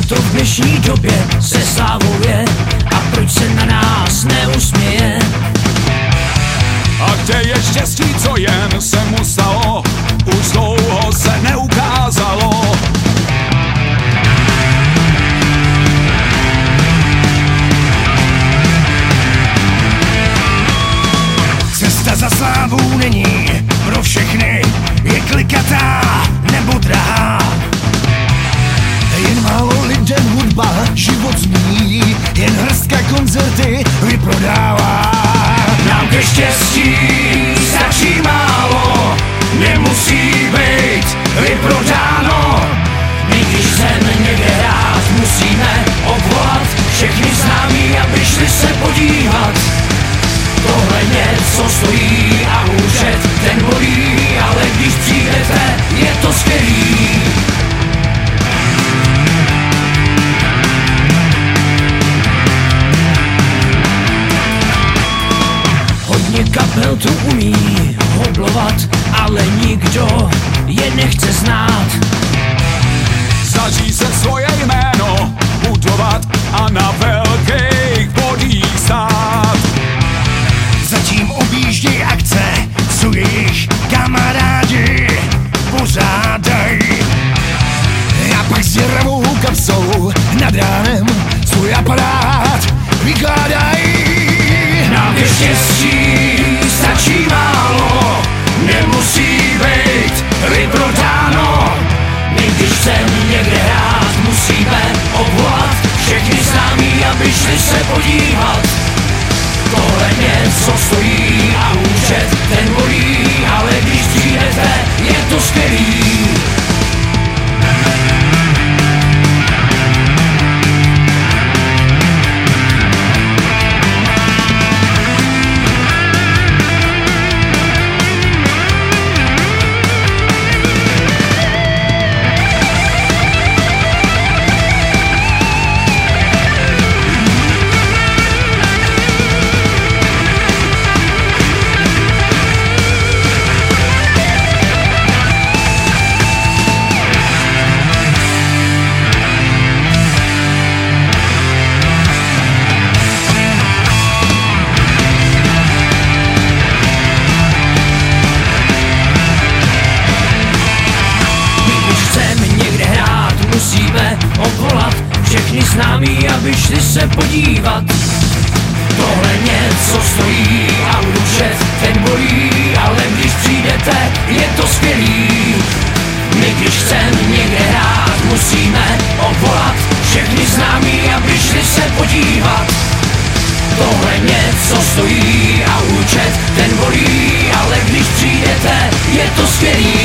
to v dnešní době se slávuje a proč se na nás neusměje? A kde je štěstí, co jen se mu stalo, už dlouho se neukázalo. Cesta za slávou není pro všechny, je klikatá nebo drahá. Jen málo lidem hudba život změní, jen hrstka koncerty vyprodává. Nám ke štěstí stačí málo, nemusí být vyprodáno. My když chceme někde hrát, musíme obvolat všechny známí, aby šli se podívat. Tohle něco stojí a účet ten bolí, ale když přijdete, je to skvělý. Hodně kapel tu umí hoblovat, ale nikdo je nechce znát. Snaží se svoje jméno budovat a na velkých bodích stát. Zatím objížděj akce, co jejich kamarádi pořádají. A pak s děravou kapsou nad ránem svůj aparát vykládají. Nám ke štěstí stačí málo, nemusí být vyprodáno. My když chceme někde hrát, musíme obvolat všechny známí, aby šli se podívat. Tohle něco stojí a účet ten bolí, ale když přijdete, je to skvělý. Musíme obvolat všechny známí, aby šli se podívat. Tohle něco stojí a účet ten bolí, ale když přijdete, je to skvělý. My když chceme někde hrát, musíme obvolat všechny známí, aby šli se podívat. Tohle něco stojí a účet ten bolí, ale když přijdete, je to skvělý.